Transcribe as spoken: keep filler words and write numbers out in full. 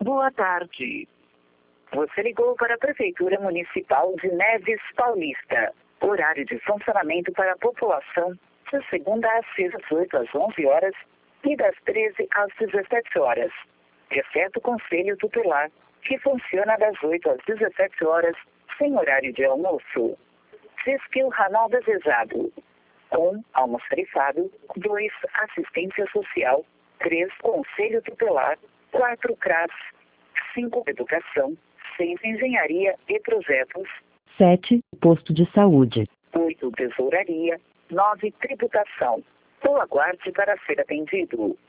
Boa tarde. Você ligou para a Prefeitura Municipal de Neves Paulista. Horário de funcionamento para a população de segunda a sexta, das oito às onze horas e das treze às dezessete horas. Exceto o Conselho Tutelar, que funciona das oito às dezessete horas, sem horário de almoço. Skill Ranal Desejado. um. Almoxarifado. dois. Assistência Social. três. Conselho Tutelar. quatro. C R A S. cinco. Educação. seis. Engenharia e Projetos. sete. Posto de saúde. oito. Tesouraria. nove. Tributação. Ou aguarde para ser atendido.